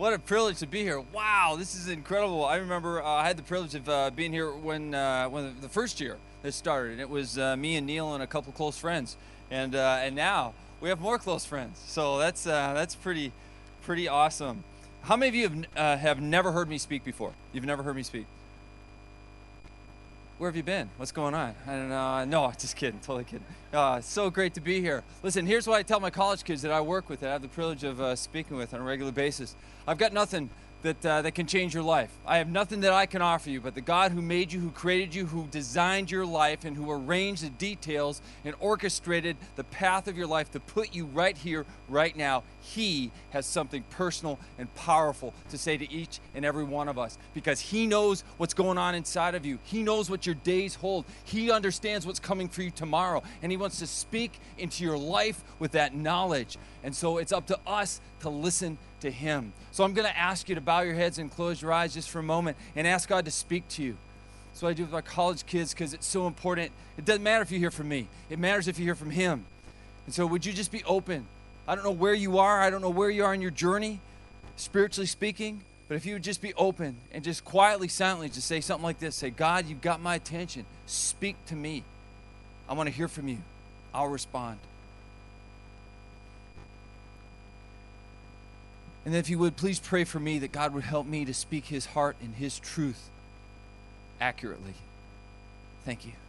What a privilege to be here. Wow, this is incredible. I remember I had the privilege of being here when the first year this started. And it was me and Neil and a couple close friends. And now we have more close friends. So that's pretty awesome. How many of you have never heard me speak before? You've never heard me speak? Where have you been? What's going on? I don't know. No, just kidding. Totally kidding. It's so great to be here. Listen, here's what I tell my college kids that I work with, that I have the privilege of speaking with on a regular basis. I've got nothing that can change your life. I have nothing that I can offer you, but the God who made you, who created you, who designed your life, and who arranged the details and orchestrated the path of your life to put you right here, right now, He has something personal and powerful to say to each and every one of us, because He knows what's going on inside of you. He knows what your days hold. He understands what's coming for you tomorrow, and He wants to speak into your life with that knowledge. And so it's up to us to listen to Him. So I'm going to ask you to bow your heads and close your eyes just for a moment and ask God to speak to you. That's what I do with my college kids, because it's so important. It doesn't matter if you hear from me. It matters if you hear from Him. And so would you just be open? I don't know where you are. I don't know where you are in your journey, spiritually speaking, but if you would just be open and just quietly, silently, just say something like this. Say, God, you've got my attention. Speak to me. I want to hear from you. I'll respond. And then if you would, please pray for me that God would help me to speak His heart and His truth accurately. Thank you.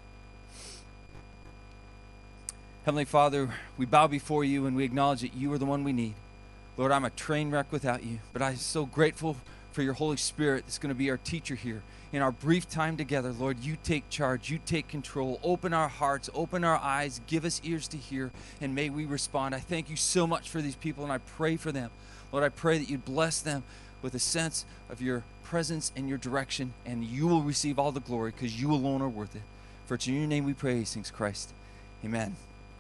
Heavenly Father, we bow before You and we acknowledge that You are the one we need. Lord, I'm a train wreck without You, but I'm so grateful for Your Holy Spirit that's going to be our teacher here. In our brief time together, Lord, You take charge, You take control. Open our hearts, open our eyes, give us ears to hear, and may we respond. I thank You so much for these people, and I pray for them. Lord, I pray that You'd bless them with a sense of Your presence and Your direction, and You will receive all the glory because You alone are worth it. For it's in Your name we pray, thanks Christ. Amen.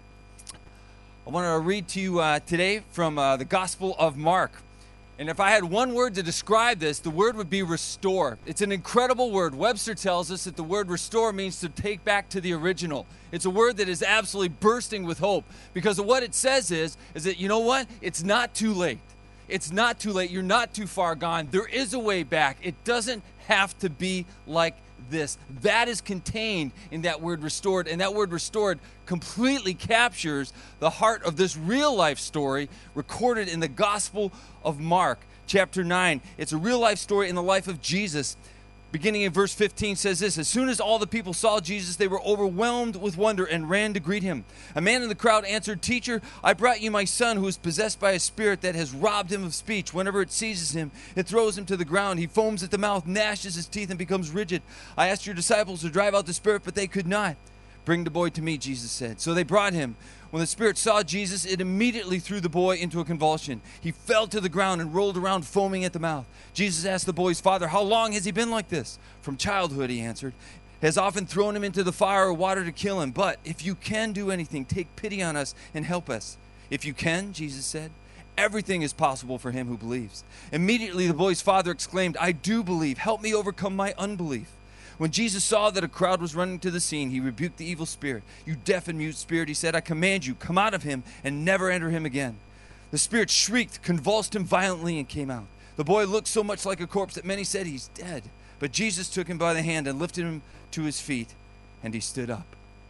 I want to read to you today from the Gospel of Mark. And if I had one word to describe this, the word would be restore. It's an incredible word. Webster tells us that the word restore means to take back to the original. It's a word that is absolutely bursting with hope, because of what it says is that, you know what? It's not too late. It's not too late. You're not too far gone. There is a way back. It doesn't have to be like this. That is contained in that word restored, and that word restored completely captures the heart of this real life story recorded in the Gospel of Mark, chapter 9. It's a real life story in the life of Jesus. Beginning in verse 15 says this: As soon as all the people saw Jesus, they were overwhelmed with wonder and ran to greet Him. A man in the crowd answered, Teacher, I brought you my son who is possessed by a spirit that has robbed him of speech. Whenever it seizes him, it throws him to the ground. He foams at the mouth, gnashes his teeth, and becomes rigid. I asked your disciples to drive out the spirit, but they could not. Bring the boy to me, Jesus said. So they brought him. When the spirit saw Jesus, it immediately threw the boy into a convulsion. He fell to the ground and rolled around, foaming at the mouth. Jesus asked the boy's father, How long has he been like this? From childhood, he answered. Has often thrown him into the fire or water to kill him. But if you can do anything, take pity on us and help us. If you can, Jesus said, everything is possible for him who believes. Immediately the boy's father exclaimed, I do believe. Help me overcome my unbelief. When Jesus saw that a crowd was running to the scene, He rebuked the evil spirit. You deaf and mute spirit, He said, I command you, come out of him and never enter him again. The spirit shrieked, convulsed him violently, and came out. The boy looked so much like a corpse that many said, He's dead. But Jesus took him by the hand and lifted him to his feet, and he stood up.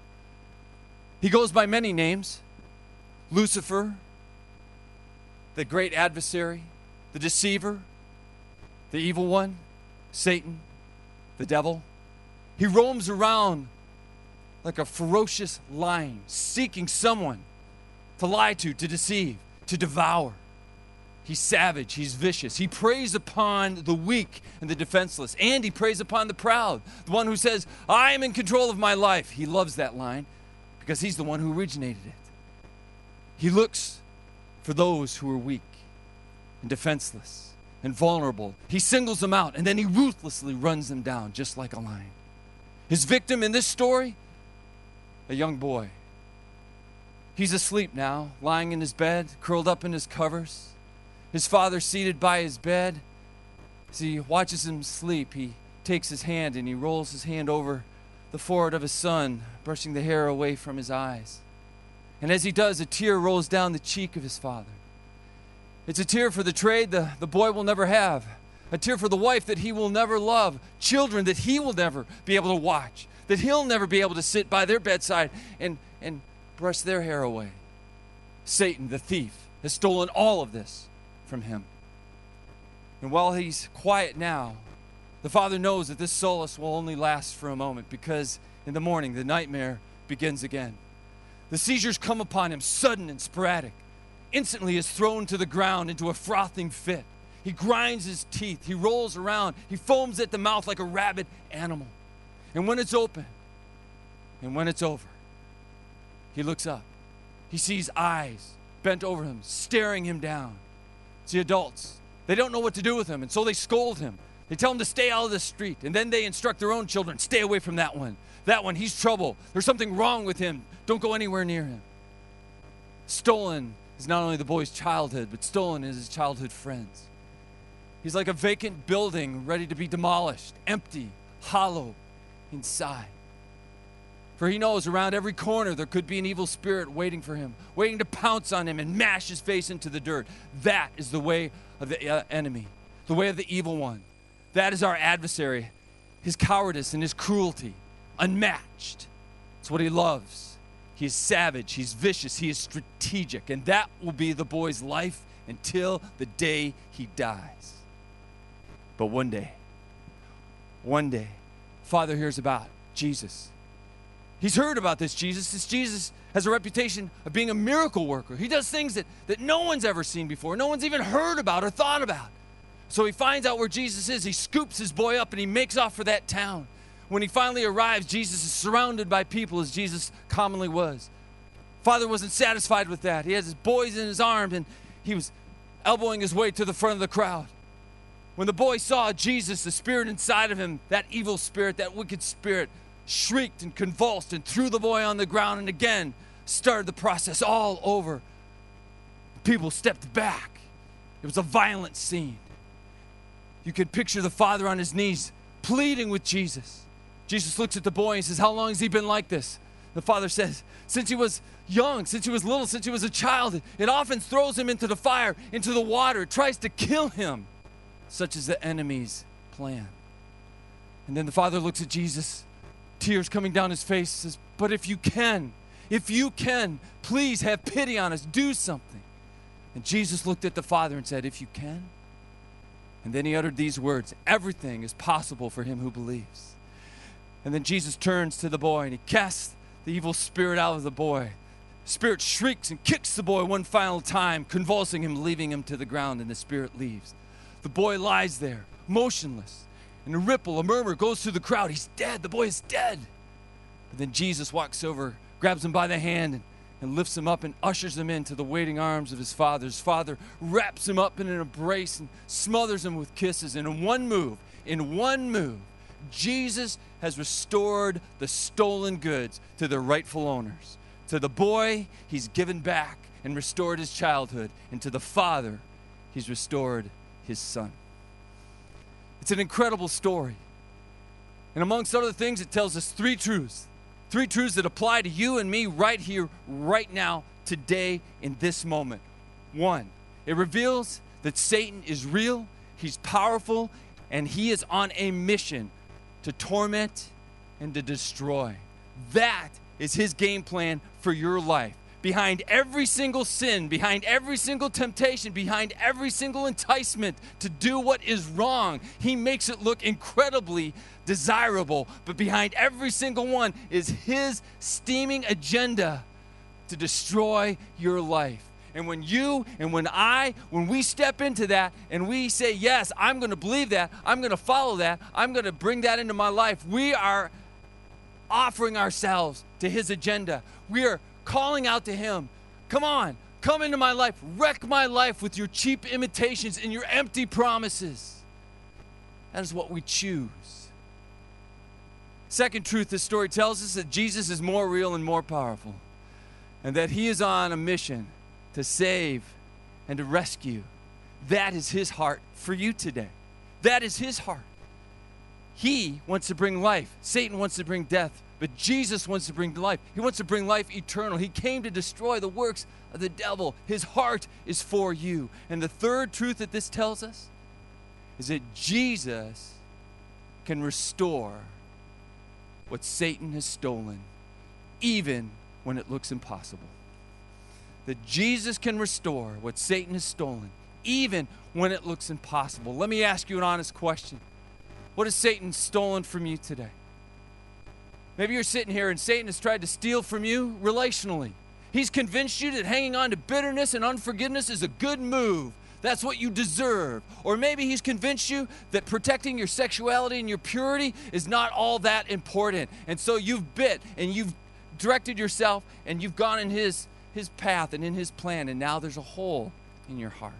He goes by many names: Lucifer, the great adversary, the deceiver, the evil one, Satan, the devil. He roams around like a ferocious lion, seeking someone to lie to deceive, to devour. He's savage, he's vicious. He preys upon the weak and the defenseless, and he preys upon the proud, the one who says, I am in control of my life. He loves that line because he's the one who originated it. He looks for those who are weak and defenseless and vulnerable. He singles them out, and then he ruthlessly runs them down just like a lion. His victim in this story, a young boy. He's asleep now, lying in his bed, curled up in his covers. His father seated by his bed. As he watches him sleep, he takes his hand and he rolls his hand over the forehead of his son, brushing the hair away from his eyes. And as he does, a tear rolls down the cheek of his father. It's a tear for the trade the boy will never have, a tear for the wife that he will never love, children that he will never be able to watch, that he'll never be able to sit by their bedside and brush their hair away. Satan, the thief, has stolen all of this from him. And while he's quiet now, the father knows that this solace will only last for a moment, because in the morning the nightmare begins again. The seizures come upon him, sudden and sporadic. Instantly he is thrown to the ground into a frothing fit. He grinds his teeth. He rolls around. He foams at the mouth like a rabid animal. And when it's open, and when it's over, he looks up. He sees eyes bent over him, staring him down. It's the adults. They don't know what to do with him, and so they scold him. They tell him to stay out of the street, and then they instruct their own children, stay away from that one. That one, he's trouble. There's something wrong with him. Don't go anywhere near him. Stolen is not only the boy's childhood, but stolen is his childhood friends. He's like a vacant building ready to be demolished, empty, hollow inside. For he knows around every corner there could be an evil spirit waiting for him, waiting to pounce on him and mash his face into the dirt. That is the way of the enemy, the way of the evil one. That is our adversary, his cowardice and his cruelty, unmatched. It's what he loves. He is savage, he's vicious, he is strategic, and that will be the boy's life until the day he dies. But one day, Father hears about Jesus. He's heard about this Jesus. This Jesus has a reputation of being a miracle worker. He does things that no one's ever seen before, no one's even heard about or thought about. So he finds out where Jesus is. He scoops his boy up and he makes off for that town. When he finally arrives, Jesus is surrounded by people, as Jesus commonly was. Father wasn't satisfied with that. He has his boys in his arms and he was elbowing his way to the front of the crowd. When the boy saw Jesus, the spirit inside of him, that evil spirit, that wicked spirit, shrieked and convulsed and threw the boy on the ground and again started the process all over. People stepped back. It was a violent scene. You could picture the father on his knees pleading with Jesus. Jesus looks at the boy and says, how long has he been like this? The father says, since he was young, since he was little, since he was a child, it often throws him into the fire, into the water. It tries to kill him. Such is the enemy's plan. And then the father looks at Jesus, tears coming down his face, says, but if you can, please have pity on us, do something. And Jesus looked at the father and said, if you can. And then he uttered these words, everything is possible for him who believes. And then Jesus turns to the boy and he casts the evil spirit out of the boy. Spirit shrieks and kicks the boy one final time, convulsing him, leaving him to the ground, and the spirit leaves. The boy lies there, motionless. And a ripple, a murmur goes through the crowd. He's dead. The boy is dead. But then Jesus walks over, grabs him by the hand, and lifts him up and ushers him into the waiting arms of his father. His father wraps him up in an embrace and smothers him with kisses. And in one move, Jesus has restored the stolen goods to their rightful owners. To the boy, he's given back and restored his childhood. And to the father, he's restored his son. It's an incredible story. And amongst other things, it tells us three truths that apply to you and me right here, right now, today, in this moment. One, it reveals that Satan is real, he's powerful, and he is on a mission to torment and to destroy. That is his game plan for your life. Behind every single sin, behind every single temptation, behind every single enticement to do what is wrong, he makes it look incredibly desirable. But behind every single one is his steaming agenda to destroy your life. And when you and when we step into that and we say, yes, I'm going to believe that, I'm going to follow that, I'm going to bring that into my life, we are offering ourselves to his agenda. We are calling out to him, come on, come into my life, wreck my life with your cheap imitations and your empty promises. That is what we choose. Second truth this story tells us that Jesus is more real and more powerful, and that he is on a mission to save and to rescue. That is his heart for you today. That is his heart. He wants to bring life. Satan wants to bring death. But Jesus wants to bring life. He wants to bring life eternal. He came to destroy the works of the devil. His heart is for you. And the third truth that this tells us is that Jesus can restore what Satan has stolen, even when it looks impossible. That Jesus can restore what Satan has stolen, even when it looks impossible. Let me ask you an honest question. What has Satan stolen from you today? Maybe you're sitting here and Satan has tried to steal from you relationally. He's convinced you that hanging on to bitterness and unforgiveness is a good move. That's what you deserve. Or maybe he's convinced you that protecting your sexuality and your purity is not all that important. And so you've bit and you've directed yourself and you've gone in his path and in his plan, and now there's a hole in your heart.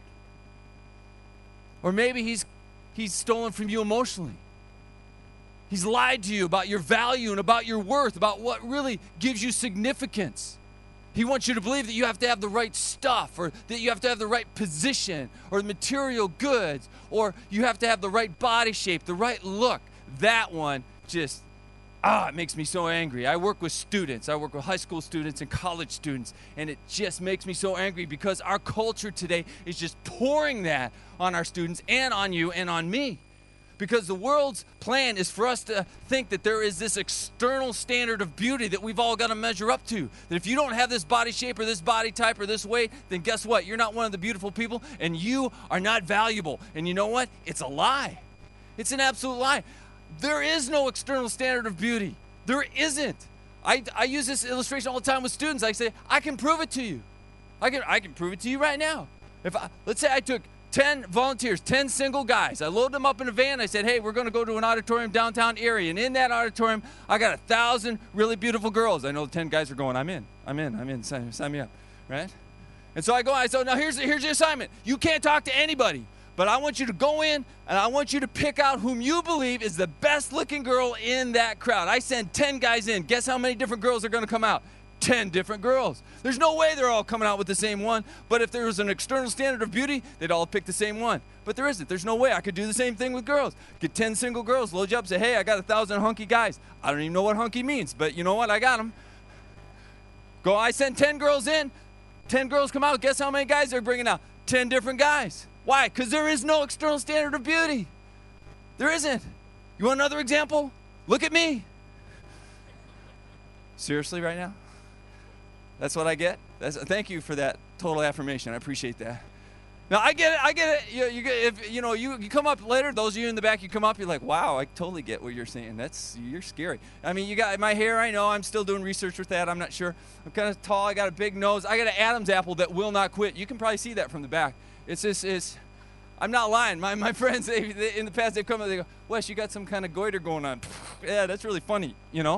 Or maybe he's stolen from you emotionally. He's lied to you about your value and about your worth, about what really gives you significance. He wants you to believe that you have to have the right stuff, or that you have to have the right position, or material goods, or you have to have the right body shape, the right look. That one just, it makes me so angry. I work with students. I work with high school students and college students, and it just makes me so angry because our culture today is just pouring that on our students and on you and on me. Because the world's plan is for us to think that there is this external standard of beauty that we've all got to measure up to. That if you don't have this body shape or this body type or this weight, then guess what? You're not one of the beautiful people and you are not valuable. And you know what? It's a lie. It's an absolute lie. There is no external standard of beauty. There isn't. I use this illustration all the time with students. I say, I can prove it to you. I can prove it to you right now. Let's say I took 10 volunteers, 10 single guys. I loaded them up in a van. I said, hey, we're going to go to an auditorium downtown Erie. And in that auditorium, I got 1,000 really beautiful girls. I know the 10 guys are going, I'm in. Sign me up, right? And so I said, now here's your assignment. You can't talk to anybody, but I want you to go in and I want you to pick out whom you believe is the best looking girl in that crowd. I send 10 guys in. Guess how many different girls are going to come out? 10 different girls. There's no way they're all coming out with the same one, but if there was an external standard of beauty, they'd all pick the same one. But there isn't. There's no way. I could do the same thing with girls. Get 10 single girls, load you up, say, hey, I got 1,000 hunky guys. I don't even know what hunky means, but you know what? I got them. I send 10 girls in, 10 girls come out. Guess how many guys they're bringing out? 10 different guys. Why? Because there is no external standard of beauty. There isn't. You want another example? Look at me. Seriously right now? That's what I get? Thank you for that total affirmation. I appreciate that. Now, I get it. You come up later, those of you in the back, you come up, you're like, wow, I totally get what you're saying. You're scary. I mean, you got my hair, I know. I'm still doing research with that. I'm not sure. I'm kind of tall. I got a big nose. I got an Adam's apple that will not quit. You can probably see that from the back. I'm not lying. My friends, in the past, they've come and they go, Wes, you got some kind of goiter going on. Yeah, that's really funny,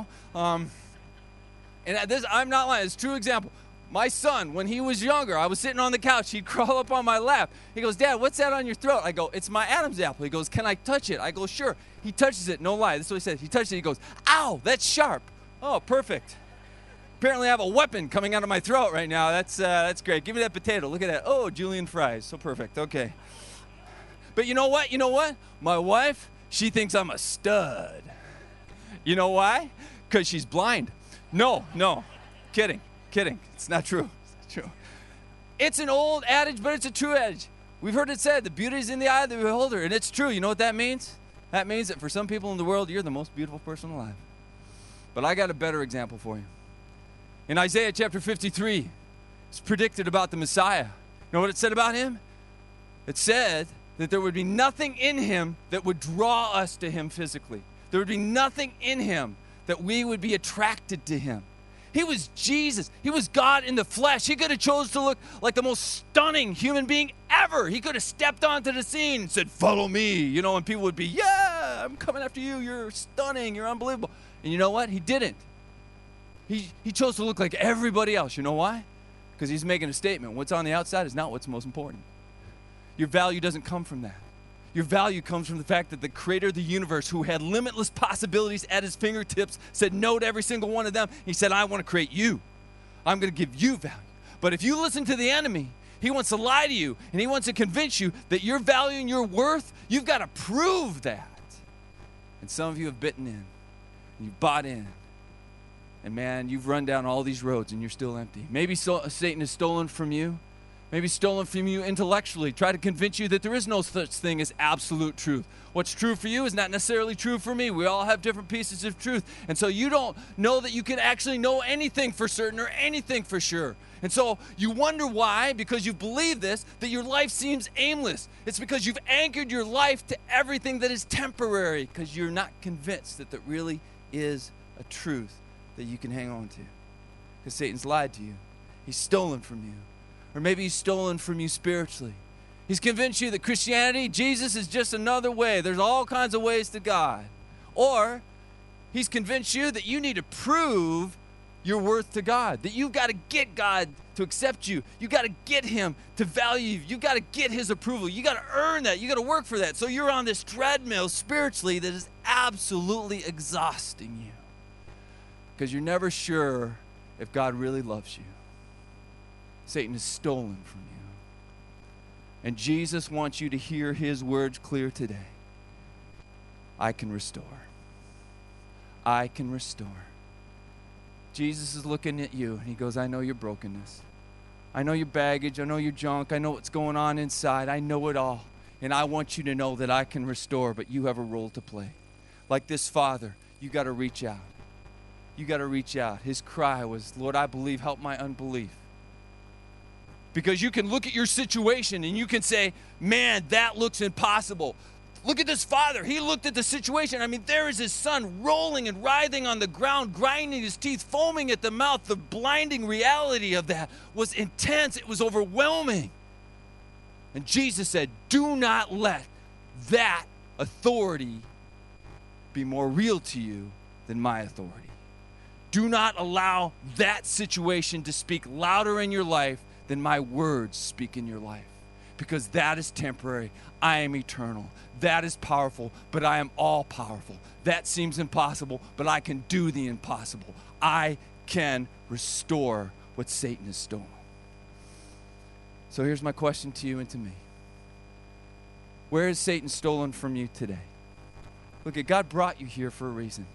I'm not lying. It's a true example. My son, when he was younger, I was sitting on the couch. He'd crawl up on my lap. He goes, Dad, what's that on your throat? I go, it's my Adam's apple. He goes, can I touch it? I go, sure. He touches it. No lie. That's what he says. He touches it. He goes, ow, that's sharp. Oh, perfect. Apparently I have a weapon coming out of my throat right now. That's great. Give me that potato. Look at that. Oh, julienne fries. So perfect. Okay. But you know what? My wife, she thinks I'm a stud. You know why? Because she's blind. No. Kidding. It's not true. It's an old adage, but it's a true adage. We've heard it said, the beauty is in the eye of the beholder, and it's true. You know what that means? That means that for some people in the world, you're the most beautiful person alive. But I got a better example for you. In Isaiah chapter 53, it's predicted about the Messiah. You know what it said about him? It said that there would be nothing in him that would draw us to him physically. There would be nothing in him that we would be attracted to him. He was Jesus. He was God in the flesh. He could have chose to look like the most stunning human being ever. He could have stepped onto the scene and said, follow me, and people would be, yeah, I'm coming after you. You're stunning. You're unbelievable. And you know what? He didn't. He chose to look like everybody else. You know why? Because he's making a statement. What's on the outside is not what's most important. Your value doesn't come from that. Your value comes from the fact that the creator of the universe, who had limitless possibilities at his fingertips, said no to every single one of them. He said, I want to create you. I'm going to give you value. But if you listen to the enemy, he wants to lie to you, and he wants to convince you that your value and your worth, you've got to prove that. And some of you have bitten in, and you've bought in. And man, you've run down all these roads and you're still empty. Maybe Satan has stolen from you. Maybe stolen from you intellectually. Try to convince you that there is no such thing as absolute truth. What's true for you is not necessarily true for me. We all have different pieces of truth. And so you don't know that you can actually know anything for certain or anything for sure. And so you wonder why, because you believe this, that your life seems aimless. It's because you've anchored your life to everything that is temporary, because you're not convinced that there really is a truth that you can hang on to. Because Satan's lied to you. He's stolen from you. Or maybe he's stolen from you spiritually. He's convinced you that Christianity, Jesus, is just another way. There's all kinds of ways to God. Or he's convinced you that you need to prove your worth to God, that you've got to get God to accept you. You've got to get him to value you. You've got to get his approval. You've got to earn that. You've got to work for that. So you're on this treadmill spiritually that is absolutely exhausting you, because you're never sure if God really loves you. Satan has stolen from you. And Jesus wants you to hear his words clear today. I can restore. I can restore. Jesus is looking at you and he goes, I know your brokenness. I know your baggage. I know your junk. I know what's going on inside. I know it all. And I want you to know that I can restore, but you have a role to play. Like this father, you got to reach out. You got to reach out. His cry was, Lord, I believe, help my unbelief. Because you can look at your situation and you can say, man, that looks impossible. Look at this father. He looked at the situation. I mean, there is his son rolling and writhing on the ground, grinding his teeth, foaming at the mouth. The blinding reality of that was intense. It was overwhelming. And Jesus said, do not let that authority be more real to you than my authority. Do not allow that situation to speak louder in your life than my words speak in your life. Because that is temporary. I am eternal. That is powerful, but I am all powerful. That seems impossible, but I can do the impossible. I can restore what Satan has stolen. So here's my question to you and to me. Where is Satan stolen from you today? Look, God brought you here for a reason.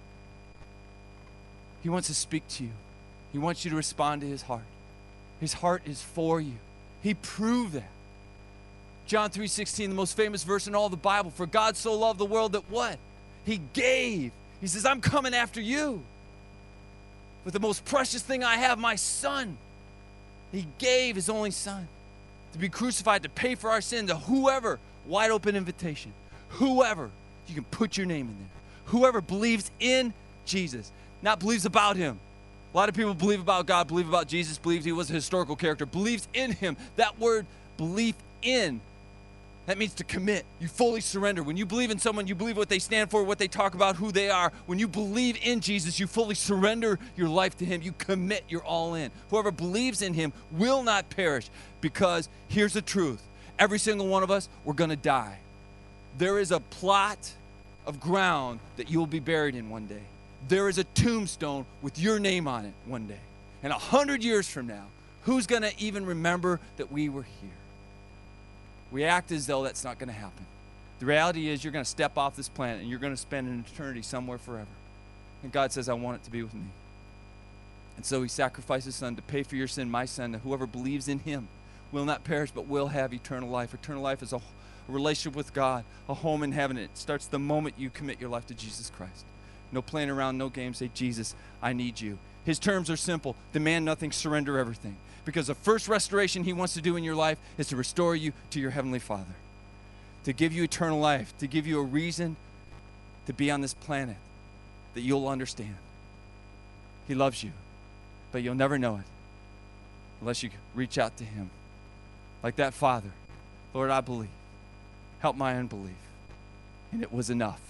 He wants to speak to you. He wants you to respond to his heart. His heart is for you. He proved that. John 3:16, the most famous verse in all the Bible. For God so loved the world that what? He gave. He says, I'm coming after you. With the most precious thing I have, my son. He gave his only son to be crucified, to pay for our sin, to whoever, wide open invitation. Whoever, you can put your name in there. Whoever believes in Jesus, not believes about him. A lot of people believe about God, believe about Jesus, believes he was a historical character, believes in him. That word, belief in, that means to commit. You fully surrender. When you believe in someone, you believe what they stand for, what they talk about, who they are. When you believe in Jesus, you fully surrender your life to him. You commit. You're all in. Whoever believes in him will not perish, because here's the truth. Every single one of us, we're going to die. There is a plot of ground that you will be buried in one day. There is a tombstone with your name on it one day. And 100 years from now, who's going to even remember that we were here? We act as though that's not going to happen. The reality is you're going to step off this planet and you're going to spend an eternity somewhere forever. And God says, I want it to be with me. And so he sacrificed his son to pay for your sin, my son, that whoever believes in him will not perish but will have eternal life. Eternal life is a relationship with God, a home in heaven. It starts the moment you commit your life to Jesus Christ. No playing around, no games. Say, Jesus, I need you. His terms are simple. Demand nothing, surrender everything. Because the first restoration he wants to do in your life is to restore you to your Heavenly Father. To give you eternal life. To give you a reason to be on this planet that you'll understand. He loves you, but you'll never know it unless you reach out to him. Like that father. Lord, I believe. Help my unbelief. And it was enough.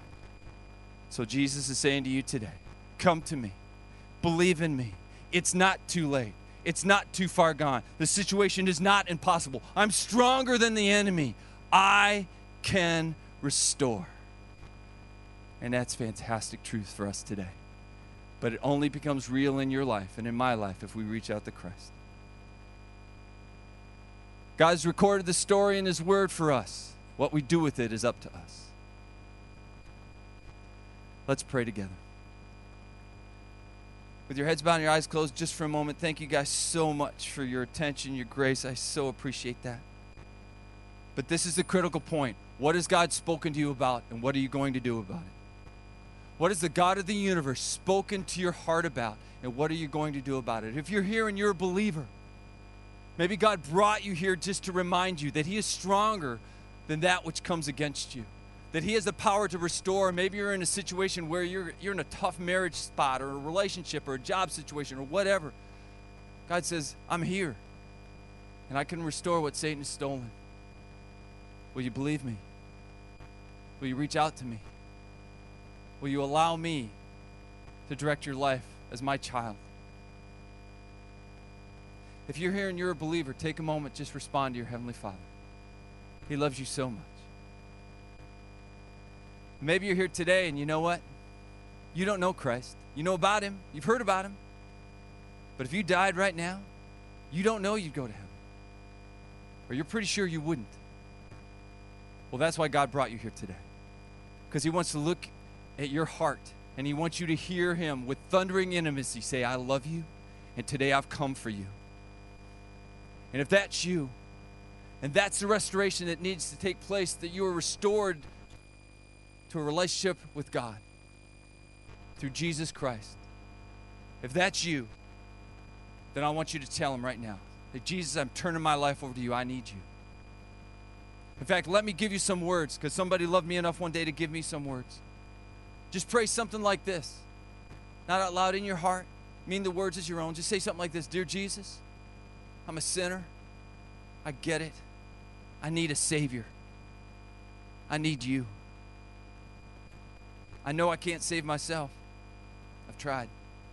So Jesus is saying to you today, come to me. Believe in me. It's not too late. It's not too far gone. The situation is not impossible. I'm stronger than the enemy. I can restore. And that's fantastic truth for us today. But it only becomes real in your life and in my life if we reach out to Christ. God's recorded the story in his word for us. What we do with it is up to us. Let's pray together. With your heads bowed and your eyes closed just for a moment, thank you guys so much for your attention, your grace. I so appreciate that. But this is the critical point. What has God spoken to you about, and what are you going to do about it? What has the God of the universe spoken to your heart about, and what are you going to do about it? If you're here and you're a believer, maybe God brought you here just to remind you that He is stronger than that which comes against you, that He has the power to restore. Maybe you're in a situation where you're in a tough marriage spot or a relationship or a job situation or whatever. God says, I'm here, and I can restore what Satan has stolen. Will you believe me? Will you reach out to me? Will you allow me to direct your life as my child? If you're here and you're a believer, take a moment, just respond to your Heavenly Father. He loves you so much. Maybe you're here today and you know what? You don't know Christ. You know about Him. You've heard about Him. But if you died right now, you don't know you'd go to heaven. Or you're pretty sure you wouldn't. Well, that's why God brought you here today. Because He wants to look at your heart, and He wants you to hear Him with thundering intimacy say, I love you, and today I've come for you. And if that's you, and that's the restoration that needs to take place, that you are restored to a relationship with God through Jesus Christ. If that's you, then I want you to tell Him right now that, Jesus, I'm turning my life over to you. I need you. In fact, let me give you some words, because somebody loved me enough one day to give me some words. Just pray something like this. Not out loud in your heart. Mean the words as your own. Just say something like this. Dear Jesus, I'm a sinner. I get it. I need a Savior. I need you. I know I can't save myself. I've tried.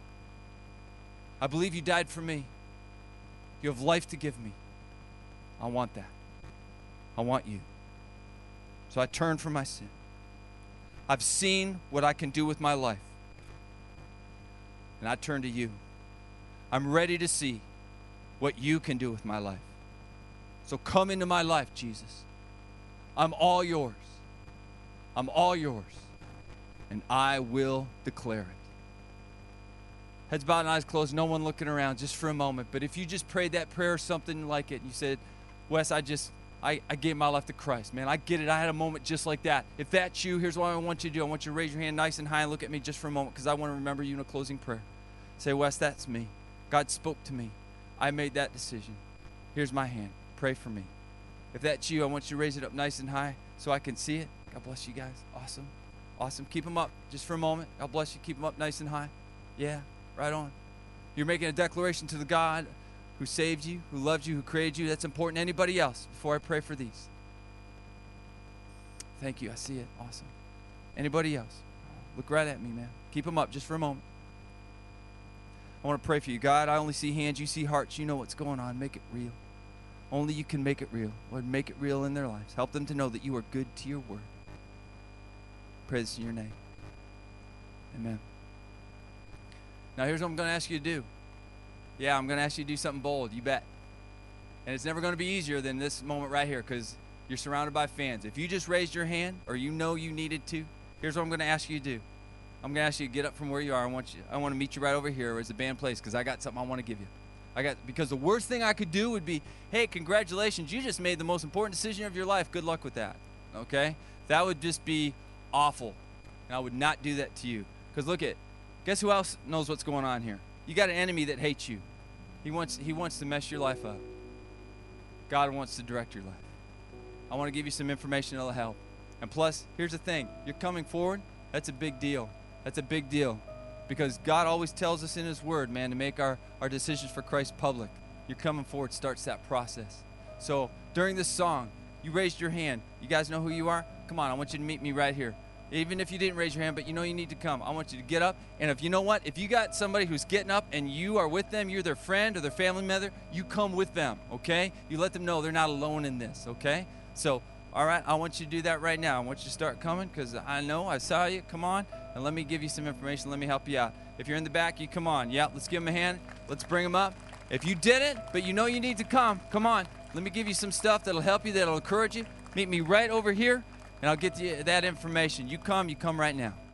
I believe you died for me. You have life to give me. I want that. I want you. So I turn from my sin. I've seen what I can do with my life. And I turn to you. I'm ready to see what you can do with my life. So come into my life, Jesus. I'm all yours. I'm all yours. And I will declare it. Heads bowed and eyes closed, no one looking around, just for a moment. But if you just prayed that prayer or something like it, and you said, Wes, I gave my life to Christ. Man, I get it. I had a moment just like that. If that's you, here's what I want you to do. I want you to raise your hand nice and high and look at me just for a moment, because I want to remember you in a closing prayer. Say, Wes, that's me. God spoke to me. I made that decision. Here's my hand. Pray for me. If that's you, I want you to raise it up nice and high so I can see it. God bless you guys. Awesome. Awesome. Keep them up just for a moment. God bless you. Keep them up nice and high. Yeah, right on. You're making a declaration to the God who saved you, who loved you, who created you. That's important. Anybody else before I pray for these? Thank you. I see it. Awesome. Anybody else? Look right at me, man. Keep them up just for a moment. I want to pray for you. God, I only see hands. You see hearts. You know what's going on. Make it real. Only you can make it real. Lord, make it real in their lives. Help them to know that you are good to your word. Pray this in your name. Amen. Now here's what I'm going to ask you to do. Yeah, I'm going to ask you to do something bold. You bet. And it's never going to be easier than this moment right here, because you're surrounded by fans. If you just raised your hand, or you know you needed to, here's what I'm going to ask you to do. I'm going to ask you to get up from where you are. I want to meet you right over here as the band plays, because I got something I want to give you. Because the worst thing I could do would be, hey, congratulations, you just made the most important decision of your life. Good luck with that. Okay? That would just be awful. And I would not do that to you. Because guess who else knows what's going on here? You got an enemy that hates you. He wants to mess your life up. God wants to direct your life. I want to give you some information that'll help. And plus, here's the thing. You're coming forward. That's a big deal. That's a big deal. Because God always tells us in His Word, man, to make our decisions for Christ public. You're coming forward starts that process. So during this song, you raised your hand. You guys know who you are? Come on, I want you to meet me right here. Even if you didn't raise your hand, but you know you need to come. I want you to get up. And if you know what? If you got somebody who's getting up and you are with them, you're their friend or their family member, you come with them, okay? You let them know they're not alone in this, okay? So, all right, I want you to do that right now. I want you to start coming, because I saw you. Come on, and let me give you some information. Let me help you out. If you're in the back, you come on. Yeah, let's give them a hand. Let's bring them up. If you didn't, but you know you need to come on. Let me give you some stuff that'll help you, that'll encourage you. Meet me right over here, and I'll get you that information. You come right now.